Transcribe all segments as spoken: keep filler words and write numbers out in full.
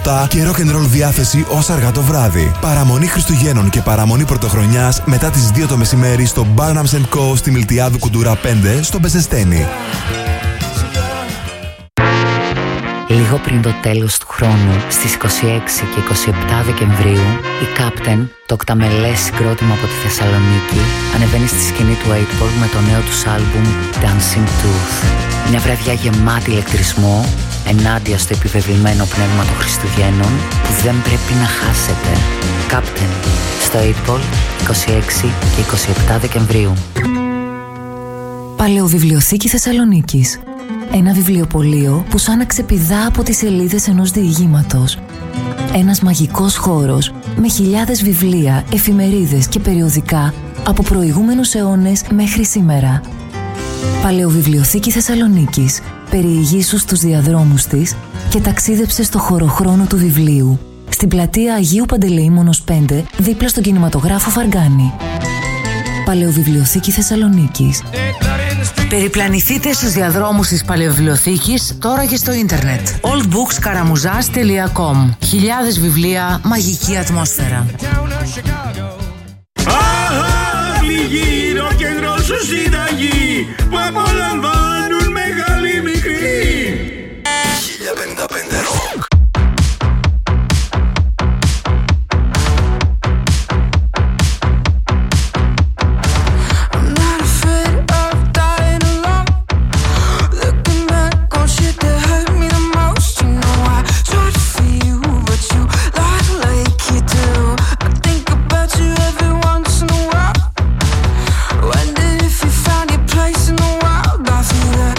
νότα και rock and roll διάθεση ως αργά το βράδυ. Παραμονή Χριστουγέννων και παραμονή Πρωτοχρονιάς μετά τις δύο το μεσημέρι στο Barnums and Co. στη Μιλτιάδου Κουντουρά πέντε στο Μπεζεστένι. Λίγο πριν το τέλος του χρόνου, στις είκοσι έξι και είκοσι επτά Δεκεμβρίου, η Captain, το οκταμελές συγκρότημα από τη Θεσσαλονίκη, ανεβαίνει στη σκηνή του οκτώ Ball με το νέο τους άλμπουμ Dancing Tooth. Μια βραδιά γεμάτη ηλεκτρισμό, ενάντια στο επιβεβλημένο πνεύμα των Χριστουγέννων, που δεν πρέπει να χάσετε. Captain, στο οκτώ Ball, είκοσι έξι και είκοσι επτά Δεκεμβρίου. Παλαιοβιβλιοθήκη Θεσσαλονίκης. Ένα βιβλιοπωλείο που σαν να ξεπηδά από τις σελίδες ενός διηγήματος. Ένας μαγικός χώρος με χιλιάδες βιβλία, εφημερίδες και περιοδικά από προηγούμενους αιώνες μέχρι σήμερα. Παλαιοβιβλιοθήκη Θεσσαλονίκης. Περιηγήσου στους διαδρόμους της και ταξίδεψε στο χωροχρόνο του βιβλίου. Στην πλατεία Αγίου Παντελεήμονος πέντε, δίπλα στον κινηματογράφο Φαργκάνη. Παλαιοβιβλιοθήκη Θεσσαλονίκης. Περιπλανηθείτε στους διαδρόμους της Παλαιοβιβλιοθήκης τώρα και στο ίντερνετ. old books karamuzas τελεία com. Χιλιάδες βιβλία, μαγική ατμόσφαιρα. Αχ, γύρω και γρόσου συνταγή που απολαμβάνουν μεγάλη μικρή. χίλια πενήντα πέντε Rock. Wonder if you found your place in the world. I feel that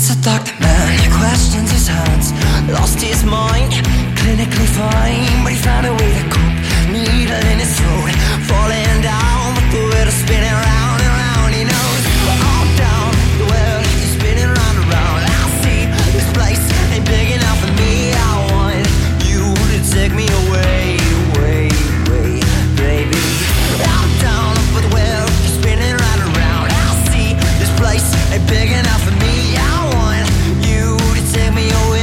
It's a doctor man, questions his hands, lost his mind, clinically fine, but he found a way to cope. Needle in his throat, falling down, but the world is spinning round and round. He knows we're all down, the world is spinning round and round. I see this place ain't big enough for me. I want you to take me away, away, away, baby. I'm down, but the world is spinning round and round. I see this place ain't big enough for me. I want you to take me away.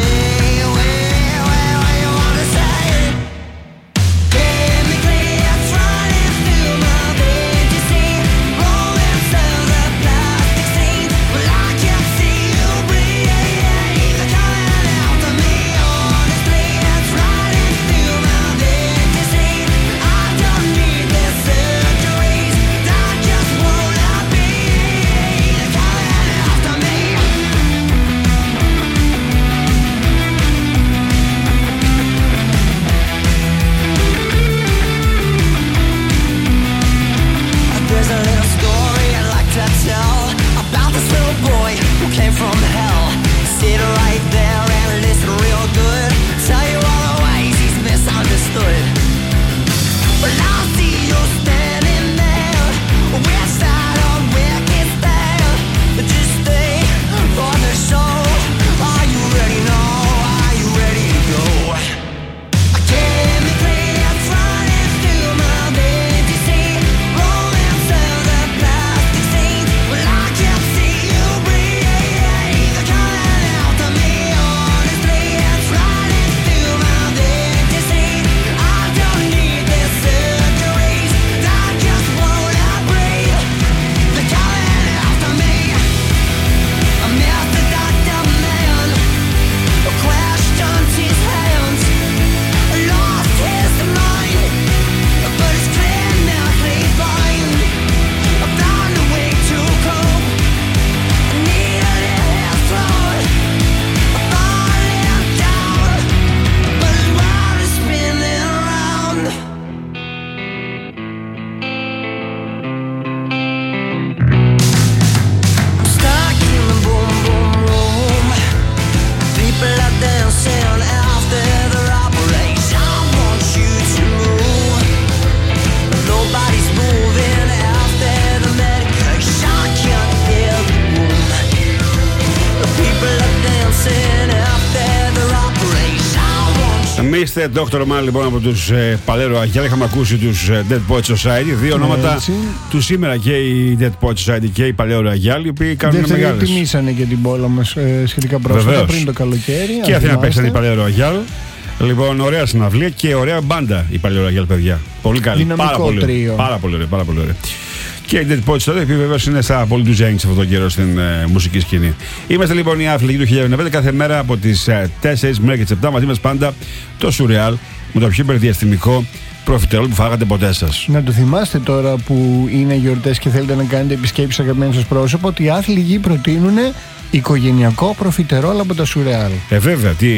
Είστε Δόκτωρ Μάν λοιπόν από τους ε, Παλέρο Αγιάλ. Είχαμε ακούσει τους ε, Dead Poets Society. Δύο ονόματα του σήμερα, και οι Dead Poets Society και οι Παλέρο Αγιάλ, οι οποίοι κάνουν μεγάλες. Δεν τιμήσανε και την πόλα ε, σχετικά πρόσφατα πριν το καλοκαίρι. Και Αθήνα παίξαν οι Παλέρο Αγιάλ. Λοιπόν, ωραία συναυλία και ωραία μπάντα οι Παλέρο Αγιάλ, παιδιά. Πολύ καλή. Δυναμικό πάρα πολύ, τρίο. Πάρα πολύ ωραία. Πάρα πολύ ωραία. Και οι Dead Poets Society, οι οποίοι βεβαίω είναι στα πολύ του Τζέινγκ αυτόν τον καιρό στην ε, μουσική σκηνή. Είμαστε λοιπόν οι Άθλητοι του χίλια εννιακόσια ενενήντα πέντε κάθε μέρα από τις ε, τέσσερις μέχρι και τις επτά. Μαζί μας πάντα το Σουρεάλ με το πιο υπερδιαστημικό προφιτερόλ που φάγατε ποτέ σας. Να το θυμάστε τώρα που είναι γιορτές και θέλετε να κάνετε επισκέψεις αγαπημένου σας πρόσωπο, ότι οι άθλητοι προτείνουν οικογενειακό προφιτερόλ από το Σουρεάλ. Ε, βέβαια, τι,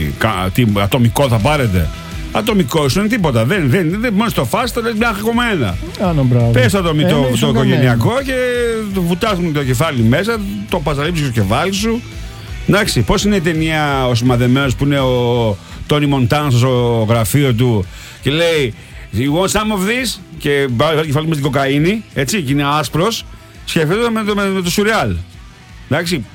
τι ατομικό θα πάρετε. Ατομικό σου είναι τίποτα. Δεν, δεν, δεν, μόνο στο φάστα λες μια ακόμα ένα. Πες το, το, το, το οικογενειακό και το βουτάς με το κεφάλι μέσα, το παζαλίψεις στο κεφάλι σου. Εντάξει, πώς είναι η ταινία ο σημαδεμένος που είναι ο Τόνι Μοντάνα στο γραφείο του και λέει You want some of this? Και πάει το κεφάλι με την κοκαίνη, έτσι, και είναι άσπρος. Σκεφτείτε με το, με, με το Σουρεάλ. Εντάξει.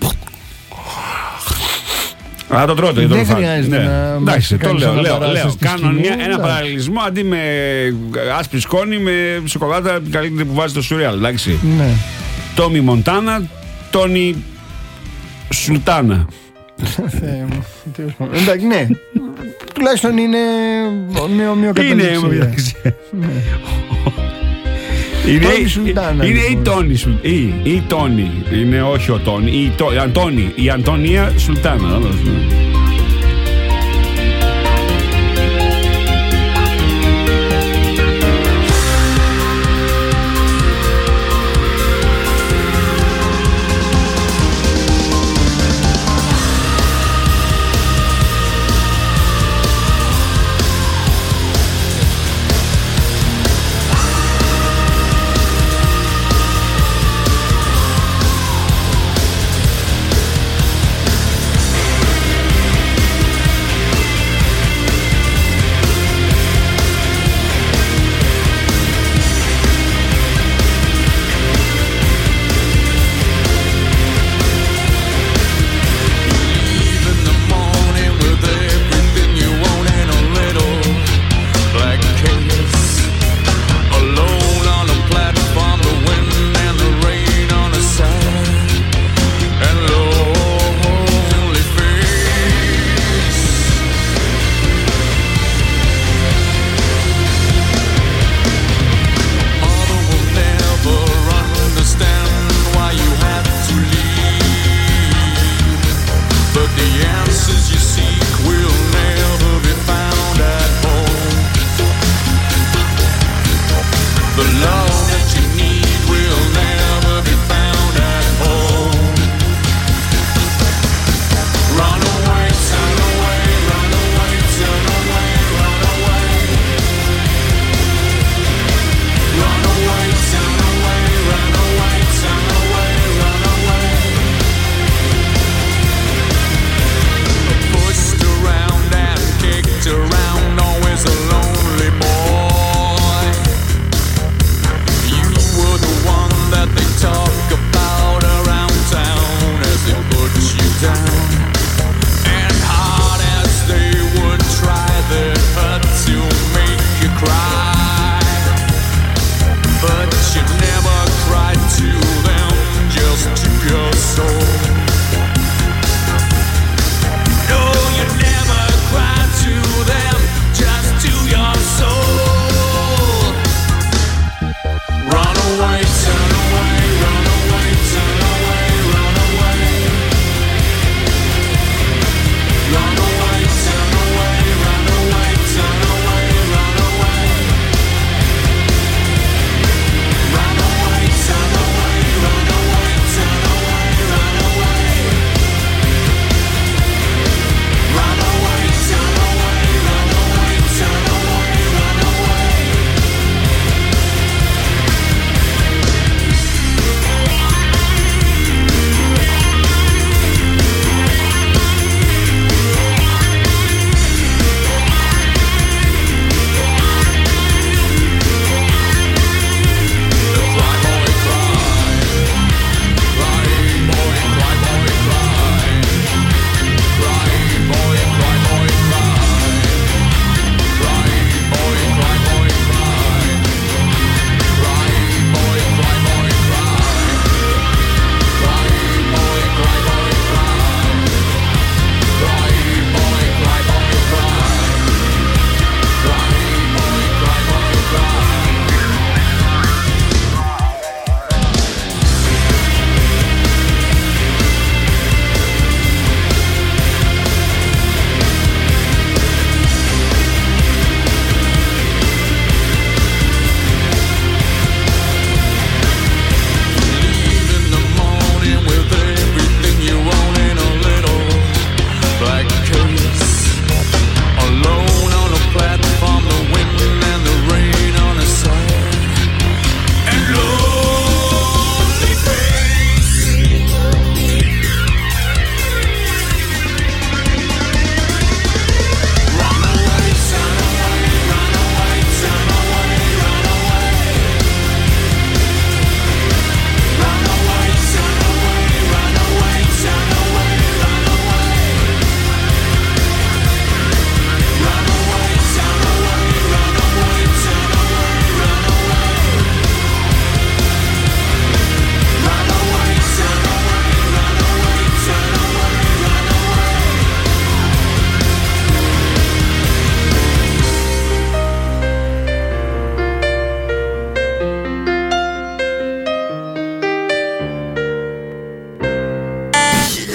Α, το τρώτε. Δεν χρειάζεται ναι. να... Εντάξει, το λέω, λέω, λέω. Κάνω μια, ένα παραλληλισμό αντί με άσπρη σκόνη με σοκολάτα καλύτερη που βάζει το Σουρεάλ. Εντάξει. Ναι. Τόμι Μοντάνα, Τόνι Σουλτάνα. Εντάξει, ναι. Τουλάχιστον είναι με ομοιοκαταληξία. Είναι ομοιοκαταληξία. Είναι η Τόνι ή η Τόνι. Είναι όχι ο Τόνι. Η Αντώνη. Η Αντωνία Σουλτάνα.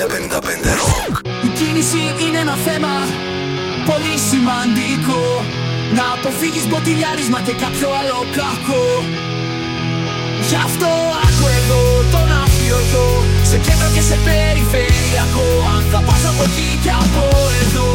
χίλια πενήντα πέντε Rock. Η κίνηση είναι ένα θέμα πολύ σημαντικό. Να αποφύγεις μποτιλιάρισμα και κάποιο άλλο κακό. Γι' αυτό άκου εδώ τον αφιωτό, σε κέντρο και σε περιφερειακό. Αν θα πας από εκεί και από εδώ.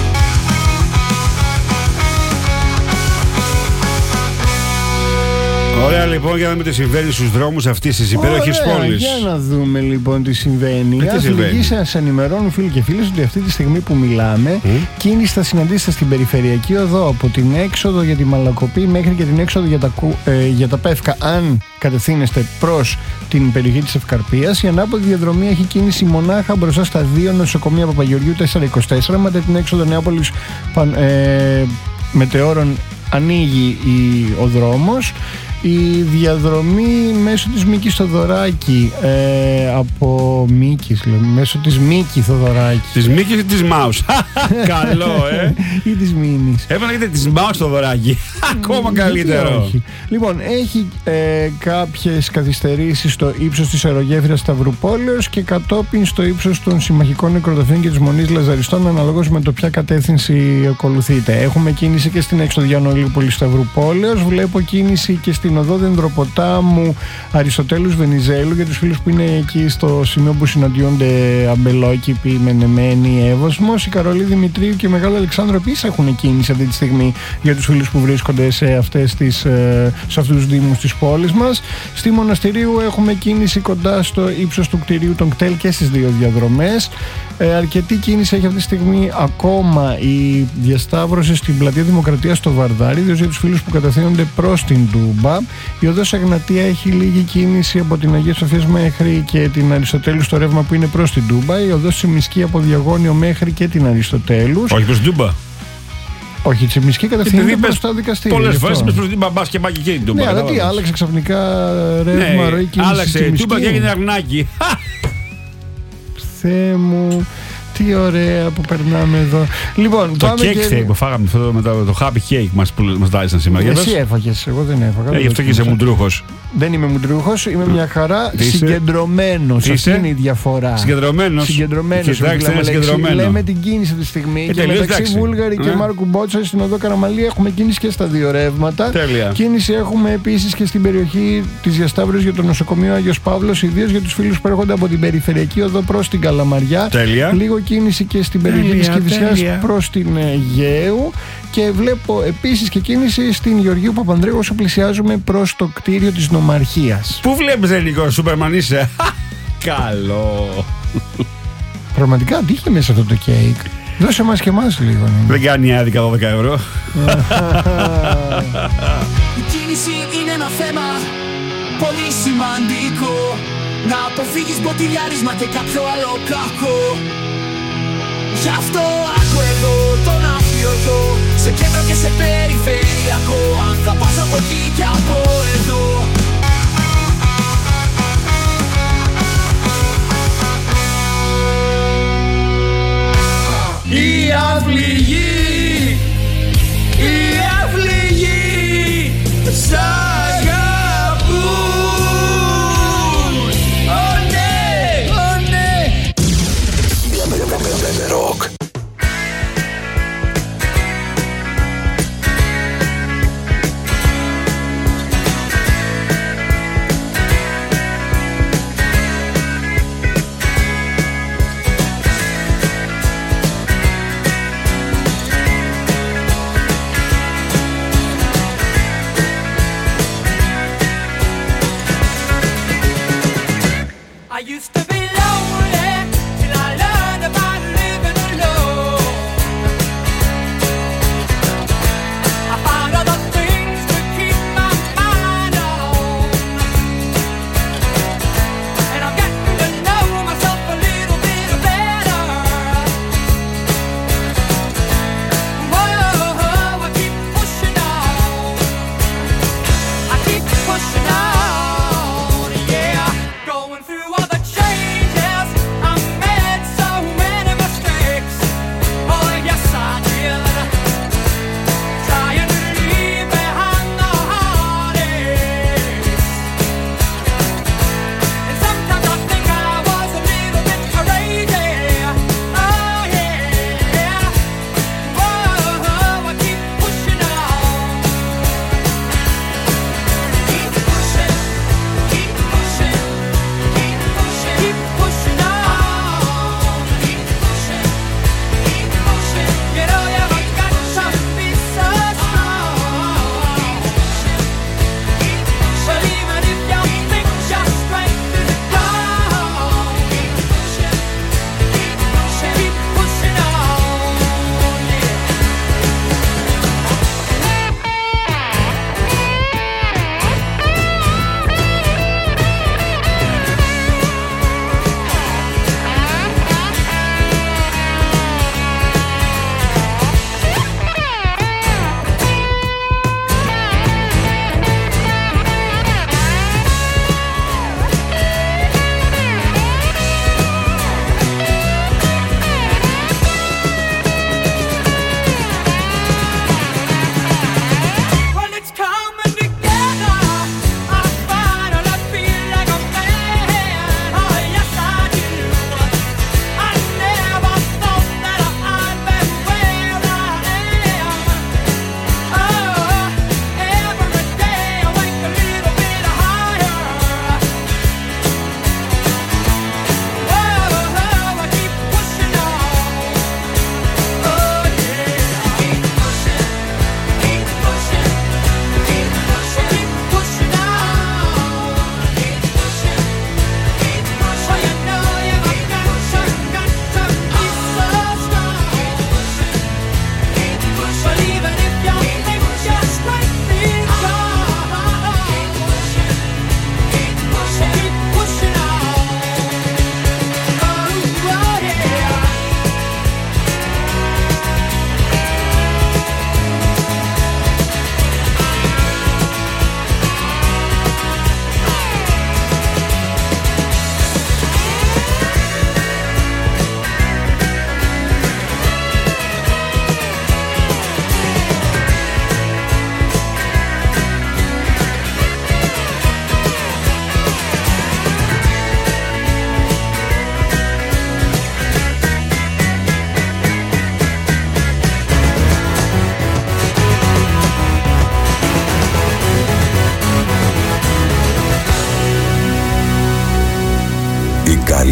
Ωραία, λοιπόν, για να δούμε τι συμβαίνει στους δρόμους αυτής της υπέροχης πόλης. Για να δούμε λοιπόν τι συμβαίνει. Οι αστυνομικοί σας ενημερώνουν, φίλοι και φίλες, ότι αυτή τη στιγμή που μιλάμε, mm. κίνηση θα συναντήσετε στην περιφερειακή οδό από την έξοδο για τη Μαλακοπή μέχρι και την έξοδο για τα, ε, για τα Πεύκα. Αν κατευθύνεστε προς την περιοχή της Ευκαρπίας, η ανάποδη διαδρομή έχει κίνηση μονάχα μπροστά στα δύο νοσοκομεία Παπαγεωργίου τετρακόσια είκοσι τέσσερα. Μετά την έξοδο Νεάπολης ε, Μετεώρων ανοίγει η, ο δρόμος. Η διαδρομή μέσω της Μίκης Θοδωράκη ε, από Μίκης λέμε, μέσω της Μίκη Θοδωράκη. Της Μίκης ή της Μάους? Καλό, ε! Ή της Μίνης. Έβαλα και της Μάους Θοδωράκη. Ακόμα καλύτερο. Όχι. Λοιπόν, έχει ε, κάποιες καθυστερήσεις στο ύψος της αερογέφυρας Σταυρουπόλεως και κατόπιν στο ύψος των συμμαχικών νεκροταφείων και της Μονής Λαζαριστών, αναλόγως με το ποια κατεύθυνση ακολουθείτε. Έχουμε κίνηση και στην έξοδο Γιαννολίπολης Σταυρουπόλεως. Βλέπω κίνηση και στην οδό Δεντροποτάμου Αριστοτέλους Βενιζέλου για τους φίλους που είναι εκεί στο σημείο που συναντιόνται Αμπελόκηποι, Μενεμένη, Εύωσμος. Η Καρολή Δημητρίου και η Μεγάλο Αλεξάνδρο επίσης έχουν κίνηση αυτή τη στιγμή για τους φίλους που βρίσκονται σε, αυτές τις, σε αυτούς τους δήμους της πόλης μας. Στη Μοναστηρίου έχουμε κίνηση κοντά στο ύψος του κτηρίου των ΚΤΕΛ και στις δύο διαδρομές. Ε, αρκετή κίνηση έχει αυτή τη στιγμή ακόμα η διασταύρωση στην Πλατεία Δημοκρατίας στο Βαρδάρι, ιδίως για τους φίλους που κατευθύνονται προς την Τούμπα. Η οδός Αγνατία έχει λίγη κίνηση από την Αγία Σοφίας μέχρι και την Αριστοτέλους στο ρεύμα που είναι προς την Τούμπα. Η οδός Τσιμισκή από Διαγώνιο μέχρι και την Αριστοτέλους. Όχι προς την Τούμπα. Όχι, Τσιμισκή κατευθύνεται προς τα δικαστήρια. Πολλές φορές είπες προς την μπαμπάς και μπάκι και την Τούμπα. Ναι, αλλά τι, άλλαξε ξαφνικά ρεύμα, ναι, ροή κίνηση. Άλλαξε η Τούμπα και έγινε Αρνάκι. Θεέ μου. Τι ωραία που περνάμε εδώ. Λοιπόν, το πάμε cake steak που φάγαμε αυτό με το, το happy cake μας, που μας δάλησαν σήμερα. Εσύ έφαγες, εγώ δεν έφαγα. Ε, γι' αυτό και είσαι μουντρούχος. Δεν είμαι μουντρούχος, είμαι μια χαρά συγκεντρωμένος. Αυτή είναι η διαφορά. Συγκεντρωμένος. Συγκεντρωμένος. Λέμε την κίνηση τη στιγμή. Ε, και τελείως, μεταξύ εντάξει. Βούλγαρη και ε. Μάρκου Μπότσα στην οδό Καραμαλή έχουμε κίνηση και στα δύο ρεύματα. Τέλεια. Κίνηση έχουμε επίσης και στην περιοχή της διασταύρωσης για το νοσοκομείο Άγιος Παύλος, ιδίως για τους φίλους που έρχονται από την περιφερειακή οδό προς την Καλαμαριά. Τέλεια. Λίγο κίνηση και στην περιοχή της Κηφισιάς προς την Αιγαίου. Και βλέπω επίσης και κίνηση στην Γεωργίου Παπανδρέου όσο πλησιάζουμε προς το κτίριο της Νομαρχίας. Πού βλέπεις ελληνικό, Σούπερμαν είσαι? Καλό. Πραγματικά τι είχε μέσα αυτό το κέικ? Δώσε μας και εμάς λίγο. Ναι. Δεν κάνει άδικα δώδεκα ευρώ. Η κίνηση είναι ένα θέμα πολύ σημαντικό. Να αποφύγεις μποτιλιάρισμα και κάποιο άλλο κακό. Γι' αυτό άκου εδώ τον αφιωτό, σε κέντρο και σε περιφερειακό. Αν θα πας από εκεί και από εδώ. Οι αυληγοί, οι αυληγοί σ' αγαπούν. Ω ναι, ω ναι. Rock.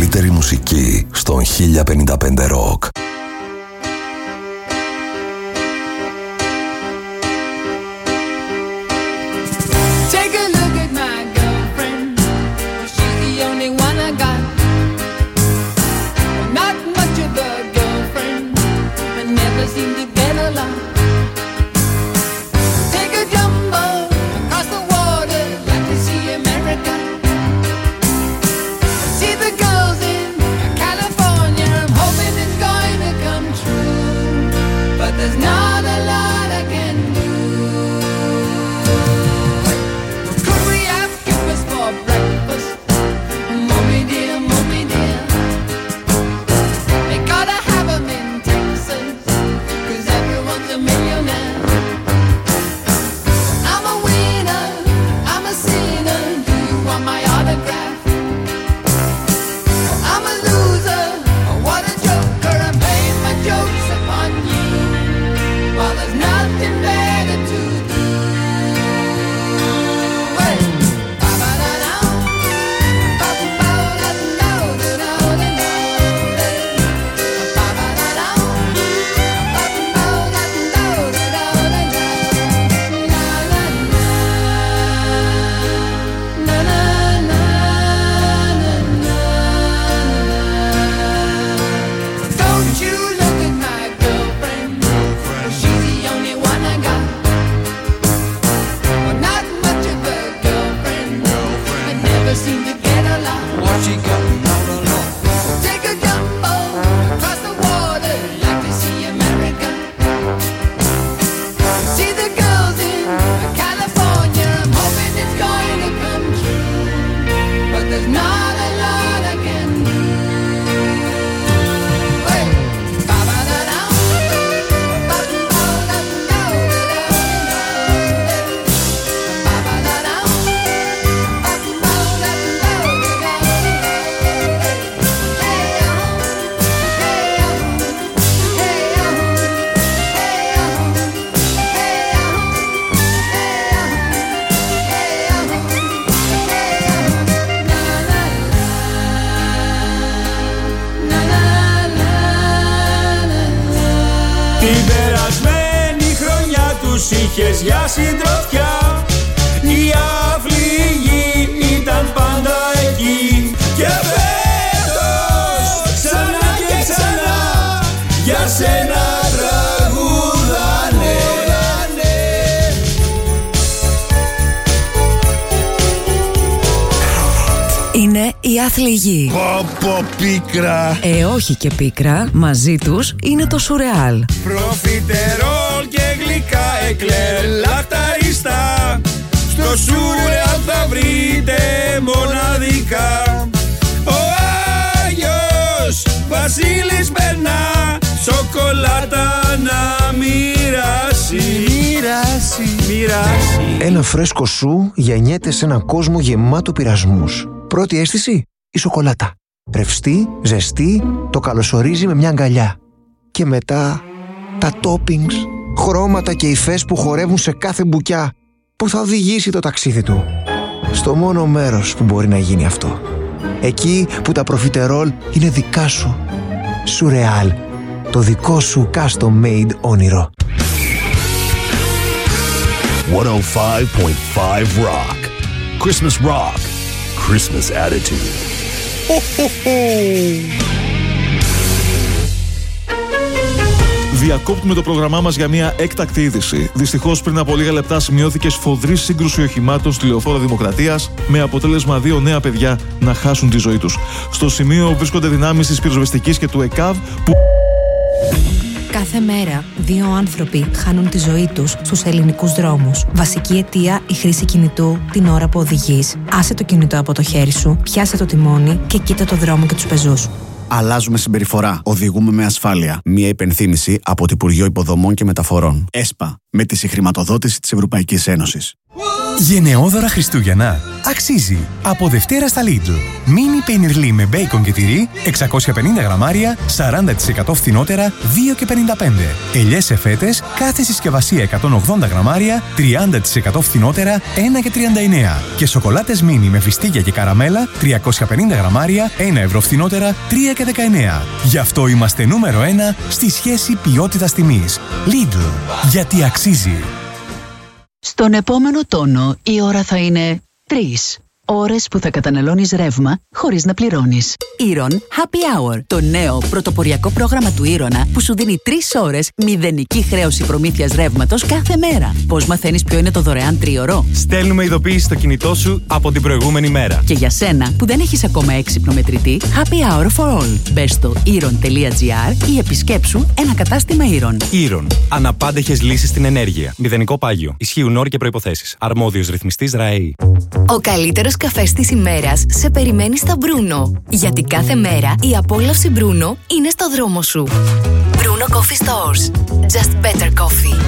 καλύτερη μουσική στον χίλια πενήντα πέντε Rock. Είχες για συντροφιά, η αυλή ήταν πάντα εκεί. Και φέτος ξανά και ξανά για σένα τραγουδάνε. Είναι η άθλη γη. Πω πω πίκρα. Ε, όχι και πίκρα. Μαζί τους είναι το Σουρεάλ. Προφιτερόλ και γλυκά εκλέρ λαχταριστά. Στο Σουρεάλ θα βρείτε μοναδικά. Ο Άγιος Βασίλης περνά σοκολάτα να μοιράσει. Μοιράσει, μοιράσει. Ένα φρέσκο σου γεννιέται σε έναν κόσμο γεμάτο πειρασμούς. Πρώτη αίσθηση, η σοκολάτα. Ρευστή, ζεστή, το καλωσορίζει με μια αγκαλιά. Και μετά, τα toppings, χρώματα και υφές που χορεύουν σε κάθε μπουκιά, που θα οδηγήσει το ταξίδι του στο μόνο μέρος που μπορεί να γίνει αυτό. Εκεί που τα προφιτερόλ είναι δικά σου. Σουρεάλ, το δικό σου custom made όνειρο. εκατόν πέντε κόμμα πέντε Rock. Christmas Rock. Christmas attitude. Ho, ho, ho. Διακόπτουμε το πρόγραμμά μας για μια έκτακτη είδηση. Δυστυχώς, πριν από λίγα λεπτά σημειώθηκε σφοδρή σύγκρουση οχημάτων στη Λεωφόρο Δημοκρατίας, με αποτέλεσμα δύο νέα παιδιά να χάσουν τη ζωή τους. Στο σημείο βρίσκονται δυνάμεις της πυροσβεστικής και του ΕΚΑΒ που... Κάθε μέρα, δύο άνθρωποι χάνουν τη ζωή τους στους ελληνικούς δρόμους. Βασική αιτία, η χρήση κινητού την ώρα που οδηγείς. Άσε το κινητό από το χέρι σου, πιάσε το τιμόνι και κοίτα το δρόμο και τους πεζούς. Αλλάζουμε συμπεριφορά. Οδηγούμε με ασφάλεια. Μία υπενθύμηση από το Υπουργείο Υποδομών και Μεταφορών. ΕΣΠΑ. Με τη συγχρηματοδότηση της Ευρωπαϊκής Ένωσης. Γενναιόδωρα Χριστούγεννα. Αξίζει. Από Δευτέρα στα Lidl. Μίνι πενιρλί με μπέικον και τυρί, εξακόσια πενήντα γραμμάρια, σαράντα τοις εκατό φθηνότερα, δύο και πενήντα πέντε. Ελιές σε φέτες, κάθε συσκευασία εκατόν ογδόντα γραμμάρια, τριάντα τοις εκατό φθηνότερα, ένα και τριάντα εννέα. Και σοκολάτες μίνι με φιστίκια και καραμέλα, τριακόσια πενήντα γραμμάρια, ένα ευρώ φθηνότερα, τρία και δεκαεννέα. Γι' αυτό είμαστε νούμερο ένα στη σχέση ποιότητας τιμής. Lidl. Γιατί αξίζει. Στον επόμενο τόνο η ώρα θα είναι τρεις. Ώρες που θα καταναλώνεις ρεύμα χωρίς να πληρώνεις. Iron Happy Hour. Το νέο πρωτοποριακό πρόγραμμα του Iron που σου δίνει τρεις ώρες μηδενική χρέωση προμήθειας ρεύματος κάθε μέρα. Πώς μαθαίνεις ποιο είναι το δωρεάν τρίωρο? Στέλνουμε ειδοποίηση στο κινητό σου από την προηγούμενη μέρα. Και για σένα που δεν έχεις ακόμα έξυπνο μετρητή, Happy Hour for all. Μπες στο iron τελεία gr ή επισκέψου ένα κατάστημα Iron. Iron. Αναπάντεχες λύσεις στην ενέργεια. Μηδενικό πάγιο. Ισχύουν όροι και προϋποθέσεις. Αρμόδιος ρυθμιστής ραέι. Ο καλύτερος καφές της ημέρας σε περιμένει στα Μπρούνο. Γιατί κάθε μέρα η απόλαυση Μπρούνο είναι στο δρόμο σου. Bruno Coffee Stores. Just better coffee.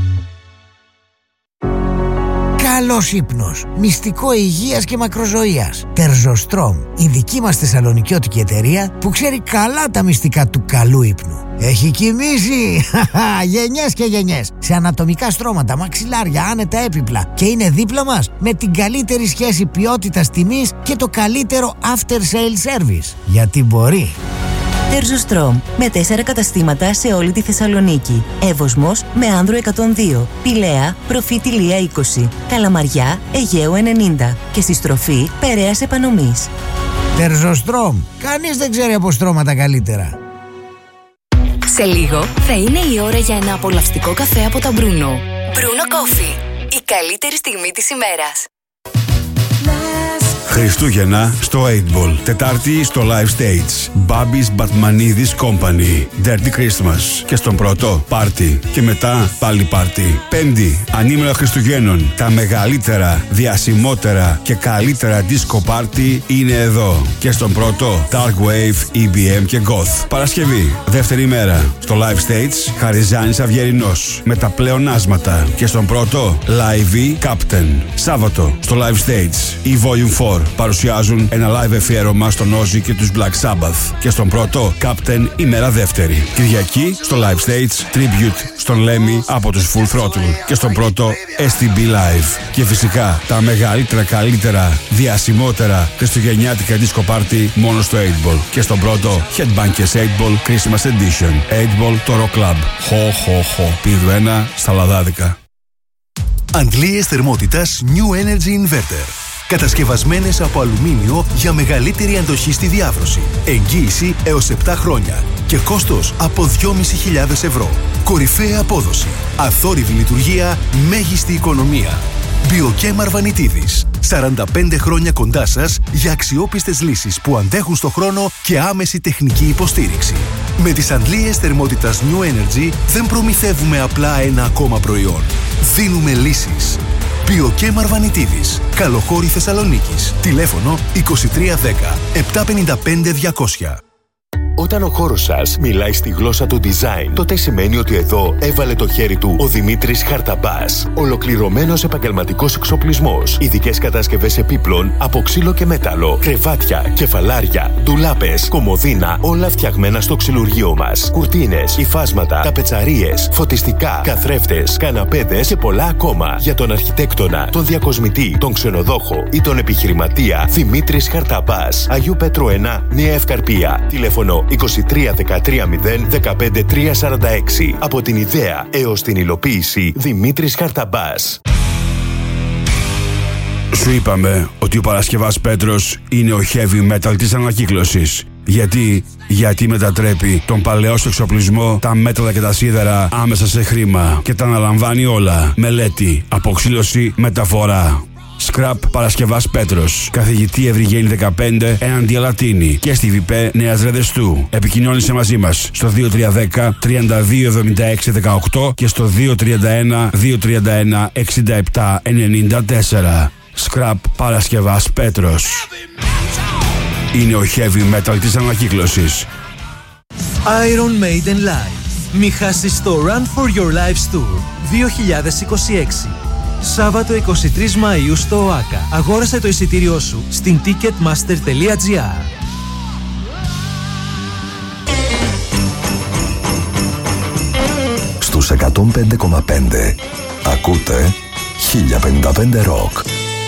Καλός ύπνος, μυστικό υγείας και μακροζωίας. Τερζοστρόμ, η δική μας θεσσαλονικιώτικη εταιρεία που ξέρει καλά τα μυστικά του καλού ύπνου. Έχει κοιμήσει γενιές και γενιές σε ανατομικά στρώματα, μαξιλάρια, άνετα έπιπλα και είναι δίπλα μας με την καλύτερη σχέση ποιότητας τιμής και το καλύτερο after sale service. Γιατί μπορεί. Τερζοστρόμ, με τέσσερα καταστήματα σε όλη τη Θεσσαλονίκη. Εύωσμος με Άνδρο εκατόν δύο, Πηλαία, Προφήτη Λία είκοσι, Καλαμαριά, Αιγαίου ενενήντα και στη στροφή Περαίας Επανομής. Τερζοστρόμ, κανείς δεν ξέρει από στρώματα καλύτερα. Σε λίγο θα είναι η ώρα για ένα απολαυστικό καφέ από τα Μπρούνο. Bruno Coffee, η καλύτερη στιγμή της ημέρας. Χριστούγεννα στο οκτώ Ball. Τετάρτη στο Live Stage. Babis Batmanidis Company. Dirty Christmas. Και στον πρώτο πάρτι. Και μετά πάλι πάρτι. Πέμπτη, ανήμερα Χριστουγέννων. Τα μεγαλύτερα, διασημότερα και καλύτερα disco πάρτι είναι εδώ. Και στον πρώτο Dark Wave, ι μπι εμ και Goth. Παρασκευή, δεύτερη μέρα. Στο Live Stage, Χαριζάνης Αυγερινός. Με τα πλεονάσματα. Και στον πρώτο Live Captain. Σάββατο, στο Live Stage, η Volume φορ παρουσιάζουν ένα live αφιέρωμα στον Ozzy και τους Black Sabbath. Και στον πρώτο Captain ημέρα δεύτερη. Κυριακή στο Live Stage Tribute στον Lemmy από τους Full Throttle. Και στον πρώτο ες τι μπι Live. Και φυσικά τα μεγαλύτερα, καλύτερα, διασημότερα χριστουγεννιάτικα disco party μόνο στο οκτώ Ball. Και στον πρώτο Headbangers οκτώ Ball Christmas Edition. οκτώ Ball το Rock Club. Χω χω χω. Πήδου ένα στα λαδάδικα. Αντλίες θερμότητας New Energy Inverter. Κατασκευασμένες από αλουμίνιο για μεγαλύτερη αντοχή στη διάβρωση. Εγγύηση έως επτά χρόνια και κόστος από δυόμισι χιλιάδες ευρώ. Κορυφαία απόδοση, αθόρυβη λειτουργία, μέγιστη οικονομία. Biochem Αρβανιτίδης. σαράντα πέντε χρόνια κοντά σας για αξιόπιστες λύσεις που αντέχουν στο χρόνο και άμεση τεχνική υποστήριξη. Με τις αντλίες θερμότητας New Energy δεν προμηθεύουμε απλά ένα ακόμα προϊόν. Δίνουμε λύσεις. Biochem Αρβανιτίδης. Καλοχώρη Θεσσαλονίκης. Τηλέφωνο είκοσι τρία δέκα επτακόσια πενήντα πέντε διακόσια. Όταν ο χώρος σας μιλάει στη γλώσσα του design, τότε σημαίνει ότι εδώ έβαλε το χέρι του ο Δημήτρης Χαρταμπάς. Ολοκληρωμένος επαγγελματικός εξοπλισμός, ειδικές κατασκευές επίπλων από ξύλο και μέταλλο, κρεβάτια, κεφαλάρια, ντουλάπες, κομοδίνα, όλα φτιαγμένα στο ξυλουργείο μας. Κουρτίνες, υφάσματα, ταπετσαρίες, φωτιστικά, καθρέφτες, καναπέδες και πολλά ακόμα. Για τον αρχιτέκτονα, τον διακοσμητή, τον ξενοδόχο ή τον επιχειρηματία, Δημήτρης Χαρταμπάς. Αγίου Πέτρου ένα, Νέα Ευκαρπία. Τηλέφωνο είκοσι τρία δεκατρία μηδέν δεκαπέντε τρία σαράντα έξι. Από την ιδέα έως την υλοποίηση, Δημήτρης Χαρταμπάς. Σου είπαμε ότι ο Παρασκευάς Πέτρος είναι ο heavy metal της ανακύκλωσης. Γιατί, γιατί μετατρέπει τον παλαιό σου εξοπλισμό, τα μέταλλα και τα σίδερα άμεσα σε χρήμα και τα αναλαμβάνει όλα. Μελέτη, αποξήλωση, μεταφορά. Scrap Παρασκευάς Πέτρος. Καθηγητή Ευρυγένη δεκαπέντε έναντι Αλατίνη. Και στη ΒΙΠΕ Νέας Ρεδεστού. Επικοινώνησε μαζί μας στο δύο τρία ένα μηδέν τρία δύο εβδομήντα έξι δεκαοκτώ και στο δύο τρία ένα δύο τρία ένα εξήντα επτά ενενήντα τέσσερα. Scrap Παρασκευάς Πέτρος. Είναι ο heavy metal της ανακύκλωσης. Iron Maiden Live. Μη χάσεις το Run for Your Lives Tour δύο χιλιάδες είκοσι έξι. Σάββατο εικοστή τρίτη Μαΐου στο ΟΑΚΑ. Αγόρασε το εισιτήριό σου στην ticketmaster τελεία gr. Στους εκατόν πέντε κόμμα πέντε ακούτε χίλια πενήντα πέντε Rock.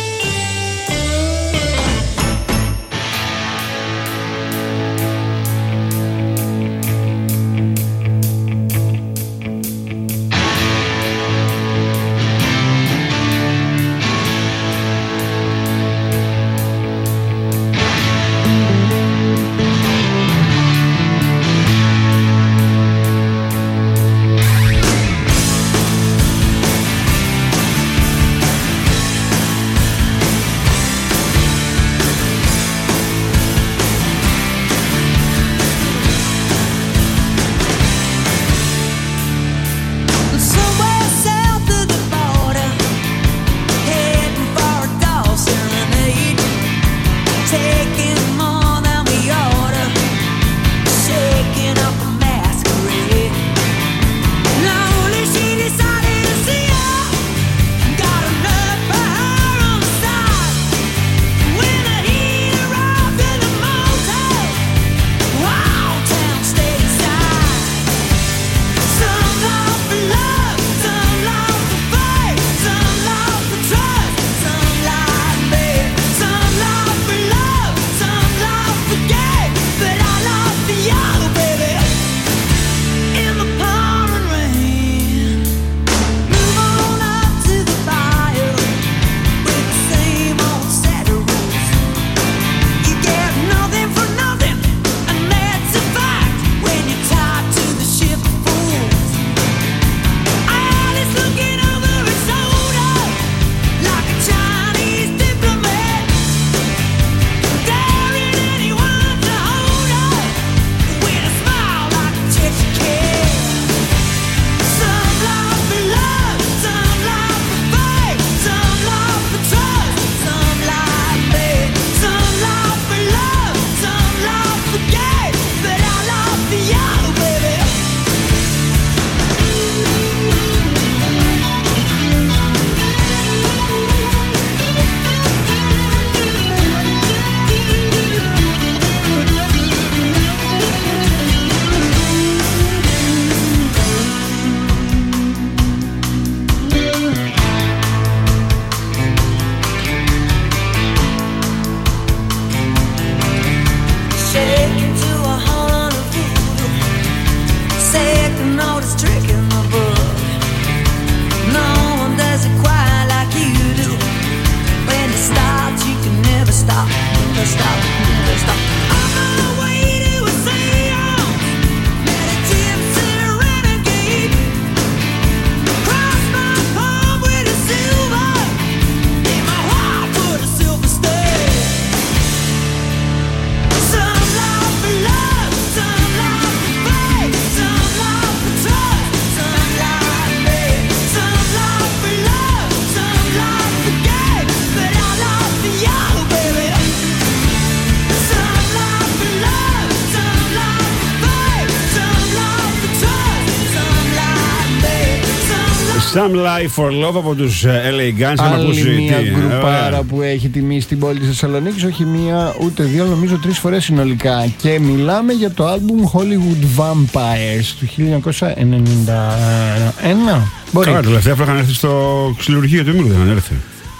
Some Life for Love από τους ελ έι Guns. Άλλη μια γκρουπάρα που έχει τιμή στην πόλη της Θεσσαλονίκης. Όχι μία ούτε δύο, νομίζω τρεις φορές συνολικά. Και μιλάμε για το άλμπουμ Hollywood Vampires του χίλια εννιακόσια ενενήντα ένα. Μπορεί. Καλά, τελευταία φορά είχαν έρθει στο ξυλουργείο του Ήμιλου, δεν είχαν έρθει.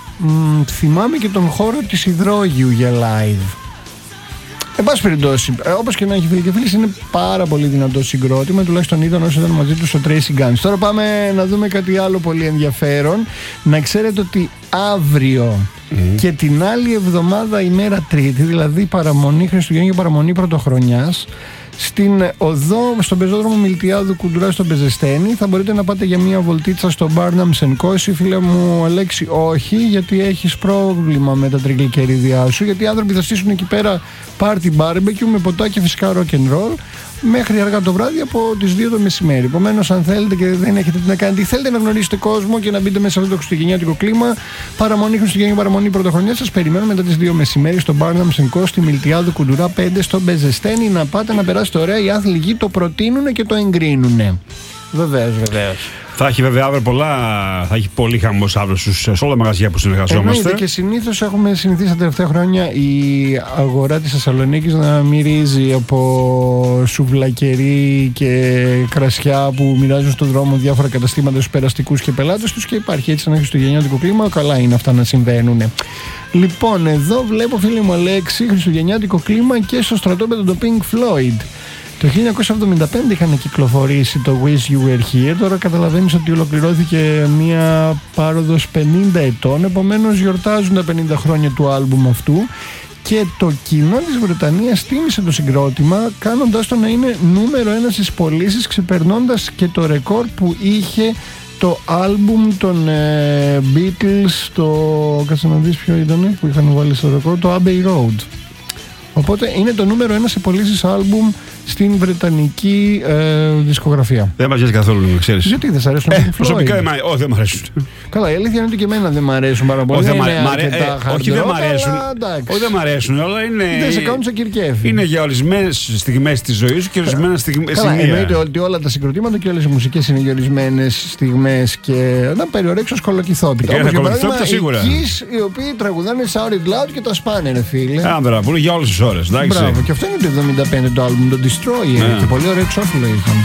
Μ, θυμάμαι και τον χώρο της Ιδρόγειου για live. Εν πάση περιπτώσει, όπως και να έχει, φίλοι και φίλοι, είναι πάρα πολύ δυνατό συγκρότημα. Τουλάχιστον ήταν όσο ήταν μαζί του στο Tracing Guns. Τώρα πάμε να δούμε κάτι άλλο πολύ ενδιαφέρον. Να ξέρετε ότι αύριο mm. και την άλλη εβδομάδα, ημέρα Τρίτη, δηλαδή παραμονή Χριστουγέννων και παραμονή Πρωτοχρονιάς, στην οδό, στον πεζόδρομο Μιλτιάδου Κουντουρά στο Πεζεστένη, θα μπορείτε να πάτε για μια βολτίτσα στο Barnum's and Co. Φίλε μου Αλέξη, όχι, γιατί έχεις πρόβλημα με τα τριγλικερίδια σου, γιατί οι άνθρωποι θα στήσουν εκεί πέρα party barbecue με ποτά και φυσικά rock and roll μέχρι αργά το βράδυ από τις δύο το μεσημέρι. Επομένως, αν θέλετε και δεν έχετε τι να κάνετε, θέλετε να γνωρίσετε κόσμο και να μπείτε μέσα σε αυτό το χριστουγεννιάτικο κλίμα, παραμονή Χριστουγέννη, παραμονή Πρωτοχρονιά, σας περιμένω μετά τις δύο μεσημέρι στο Barnum's and Co. στη Μιλτιάδου Κουντουρά πέντε στο Μπεζεστένη να πάτε να περάσετε ωραία. Οι άθλοι γη το προτείνουν και το εγκρίνουν. Βεβαίως, βεβαίως. Θα έχει βέβαια αύριο πολλά, θα έχει πολύ χαμός αύριο σε όλα τα μαγαζιά που συνεργαζόμαστε. Εννοείται, και συνήθως έχουμε συνηθίσει τα τελευταία χρόνια η αγορά της Θεσσαλονίκης να μυρίζει από σουβλακερί και κρασιά που μοιράζουν στον δρόμο διάφορα καταστήματα στους περαστικούς και πελάτες τους, και υπάρχει έτσι ένα χριστουγεννιάτικο κλίμα. Καλά είναι αυτά να συμβαίνουν. Λοιπόν, εδώ βλέπω, φίλοι μου Αλέξη, χριστουγεννιάτικο κλίμα και στο στρατόπεδο το Pink Floyd. Το χίλια εννιακόσια εβδομήντα πέντε είχαν κυκλοφορήσει το Wish You Were Here. Τώρα καταλαβαίνεις ότι ολοκληρώθηκε μια πάροδος πενήντα ετών. Επομένως γιορτάζουν τα πενήντα χρόνια του άλμπουμ αυτού. Και το κοινό της Βρετανίας τίμησε το συγκρότημα, κάνοντας το να είναι νούμερο ένα στις πωλήσεις, ξεπερνώντας και το ρεκόρ που είχε το άλμπουμ των ε, Beatles. Το... κάτσε να δεις ποιο ήταν που είχαν βάλει στο ρεκόρ. Το Abbey Road. Οπότε είναι το νούμερο ένα σε πωλήσεις άλμπουμ στην βρετανική ε, δισκογραφία. Δεν μας αρέσει καθόλου, ξέρεις. Γιατί δεν σ' αρέσουν οι ε, Pink Floyd? Προσωπικά δεν μ' δεν μ' αρέσουν. Καλά, η αλήθεια είναι ότι και εμένα δεν μ' αρέσουν πάρα πολύ. Όχι, δεν μ' αρέσουν. Όχι, δεν μ' αρέσουν, αλλά είναι. Δεν σε κάνουν σαν κυρκέφι. Είναι για ορισμένες στιγμές της ζωής σου και ορισμένα στιγμές. Καλά, εννοείται ότι όλα τα συγκροτήματα και όλες οι μουσικές είναι για ορισμένες στιγμές και να περιορέξω σκολοκυθόπιτα. Όπως για παράδειγμα οι Kiss, οι οποίοι τραγουδάνε Shout It Loud και τα σπάνε, ρε φίλε. Άμπρα, που είναι για όλες τις ώρες. Μπράβο, και αυτό είναι το εβδομήντα πέντε το άλμπουμ, το Destroyer, yeah. Και πολύ ωραίο εξώφυλλο είχαν.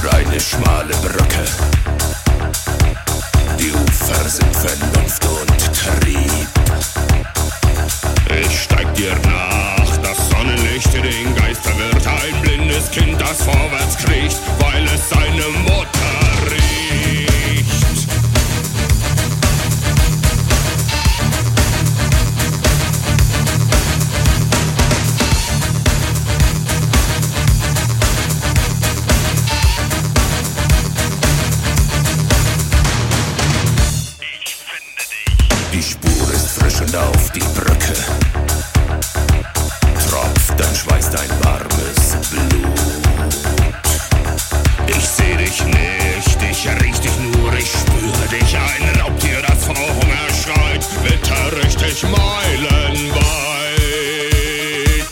nur eine schmale Brücke. Die Ufer sind Vernunft und Trieb. Ich steig dir nach, das Sonnenlicht den Geist verwirrt. Ein blindes Kind, das vorwärts kriecht, weil es seine Mutter riecht. Die Spur ist frisch und auf die Brücke tropft dein Schweiß, dein warmes Blut. Ich seh dich nicht, ich riech dich nur, ich spüre dich. Ein Raubtier, das vor Hunger schreit, Witter richtig meilenweit.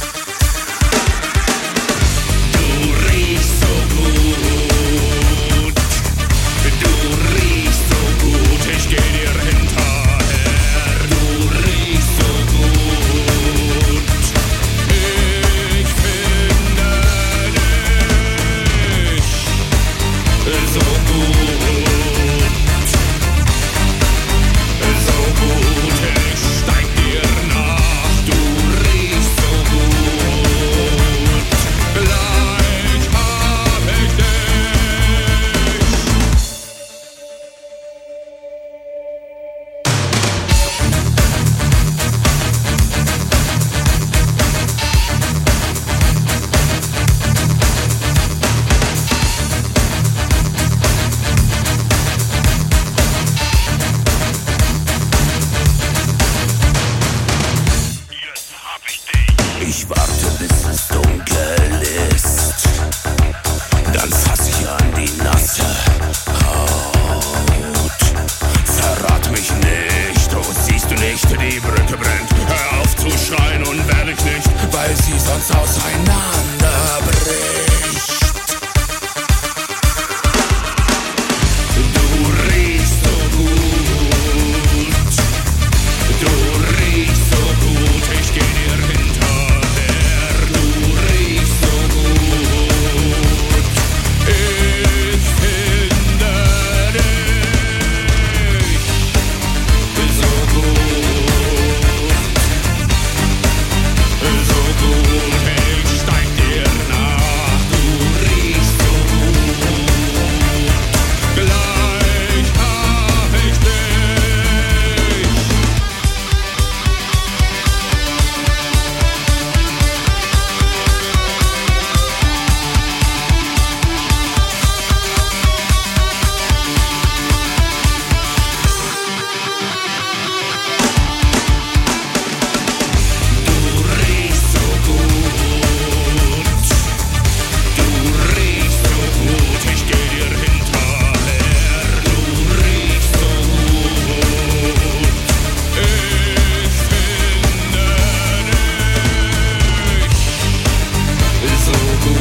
Du riechst so gut, du riechst so gut, ich geh dir hinterher. Du riechst so gut, ich finde dich so gut, so gut, ich steig dir nach. Du riechst so gut, gleich hab ich dich. Ich warte, bis es dunkel ist, dann fass ich an die nasse Haut. Verrat mich nicht, oh siehst du nicht, die Brücke brennt. Hör auf zu schreien und werde ich nicht, weil sie sonst auseinanderbricht. Du riechst so gut, du riechst so gut, ich geh dir hinterher. Du riechst so gut, ich finde dich so gut, so gut, ich steig dir nach. Du riechst so gut, gleich hab ich dich. Du riechst so gut, du riechst so gut, ich geh dir hinterher. Du riechst so gut, ich finde dich so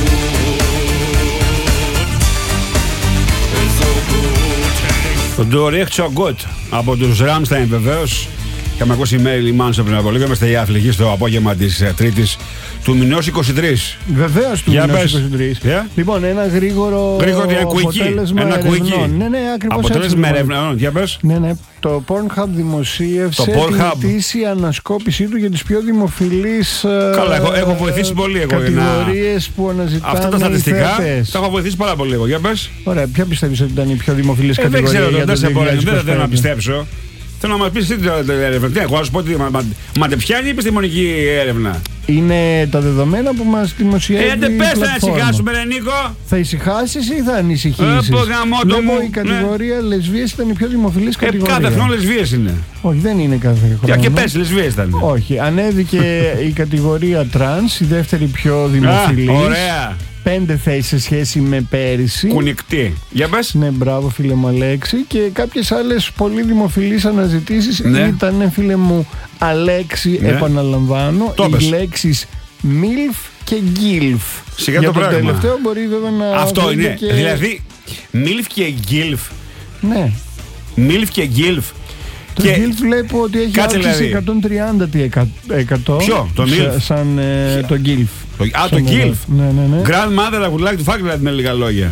gut, so gut, ich Το Do Riech So Good από τους Rammstein βεβαίως. Είχαμε ακούσει Marilyn Manson πριν από λίγο. Είμαστε οι αθλητικοί στο απόγευμα της Τρίτης του μηνός είκοσι τρία. Βεβαίως του Για μηνός πες. είκοσι τρία. Yeah. Λοιπόν, ένα γρήγορο, Γρήγορο ένα quickie. αποτέλεσμα Ένα ερευνών. quickie. Ναι, ναι, ακριβώς Αποτέλεσμα έτσι, λοιπόν. ερευνών. Για πες. Ναι, ναι. Το Pornhub δημοσίευσε Το Pornhub. την ετήσια ανασκόπησή του για τις πιο δημοφιλείς Καλά, έχω, έχω βοηθήσει πολύ εγώ για να... κατηγορίες που αναζητάνε Αυτά τα οι στατιστικά θεατές. τα έχω βοηθήσει πάρα πολύ εγώ. Για πες. Ωραία, ποια πιστεύεις ότι ήταν η πιο δημοφιλής Ε, δεν κατηγορία ξέρω, για δεν το σε μπορώ, δεν είκοσι θέλω να πέντε? πιστέψω. Θέλω να μας πεις τι έρευνα. Τι, εγώ να σου πω τι, μα, μα, μα τε ποια είναι η επιστημονική έρευνα. Είναι τα δεδομένα που μας δημοσιεύει Ε, δεν η πες να πλατφόρμα. ησυχάσουμε ρε Νίκο. Θα ησυχάσεις ή θα ανησυχήσεις? Ε, πω, γαμώτο Βλέπω μου. η κατηγορία λεσβίες ήταν η πιο δημοφιλής Ε, κατηγορία. κάθε χρόνο λεσβίες είναι. Όχι, δεν είναι κάθε Για χρόνο. και πες, λεσβίες ήταν. Όχι, ανέβηκε η κατηγορία τρανς, η δεύτερη πιο δημοφιλής. Α, ωραία. Πέντε θέσεις σε σχέση με πέρυσι. Κουνικτή. Για πες. Ναι, μπράβο φίλε μου Αλέξη. Και κάποιες άλλες πολύ δημοφιλείς αναζητήσεις Ναι. ήταν, φίλε μου Αλέξη, Ναι. επαναλαμβάνω, Το οι πες. λέξεις μίλφ και γκίλφ. Σιγά Για το πράγμα. τελευταίο μπορεί βέβαια να... Αυτό βρείτε είναι. και- Δηλαδή, μίλφ και γκίλφ. Ναι. Μίλφ και γκίλφ. Το Και- Guild βλέπω ότι έχει Κάτσε, αύξηση δηλαδή. εκατόν τριάντα τοις εκατό. Ποιο, το Σα- Milf? Σαν ε, το Guild. Το- Α, το Σαν Guild. Ναι, ναι, ναι. Grandmother, I would like to fuck that με λίγα λόγια.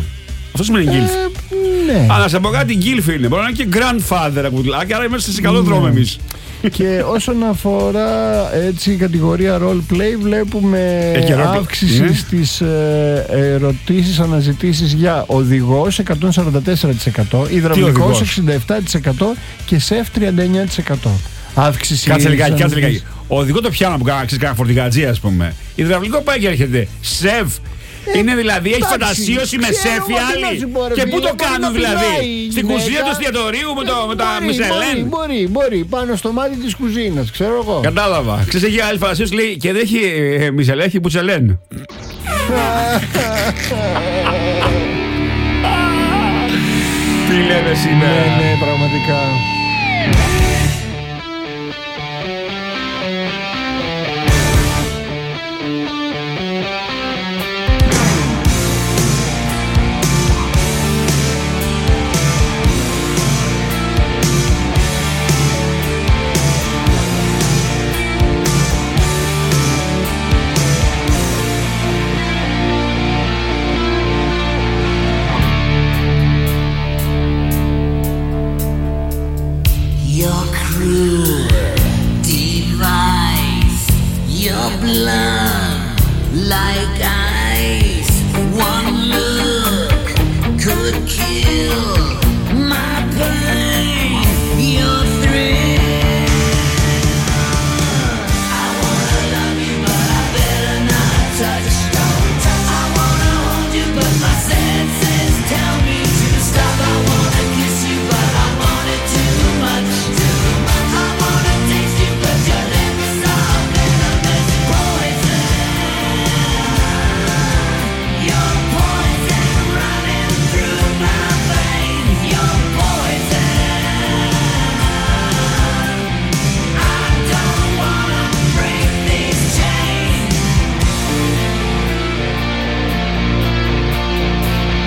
Αυτό σημαίνει γκίλφ. Ε, ναι. Αλλά σε πω κάτι, γκίλφ είναι. Μπορεί να είναι και grandfather ακουτλάκι, άρα είμαστε σε καλό δρόμο εμείς. Και όσον αφορά έτσι η κατηγορία role play, βλέπουμε αύξηση ε? στις ε, ερωτήσεις, αναζητήσεις για οδηγός εκατόν σαράντα τέσσερα τοις εκατό, υδραυλικός εξήντα επτά τοις εκατό και σεφ τριάντα εννέα τοις εκατό. Αύξηση. Κάτσε λιγάκι, κάτσε λιγάκι. Οδηγό το πιάνω που κάνει κανένα φορτηγατζή, ας πούμε. Υδραυλικό πάει και έρχεται. Σεφ. Είναι δηλαδή, έχει φαντασίωση με σεφ οι άλλοι. Και πού το κάνουν δηλαδή? Στην κουζίνα του εστιατορίου με, το, με τα Μισελέν. Μπορεί, μπορεί, πάνω στο μάτι της κουζίνας, ξέρω εγώ. Κατάλαβα. Ξέρεις, έχει άλλη φαντασίωση, λέει, και δεν έχει ε, Μισελέν, έχει Πουτσελέν. Τι λένε σήμερα? Ναι, ναι, πραγματικά.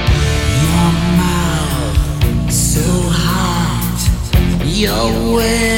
Your way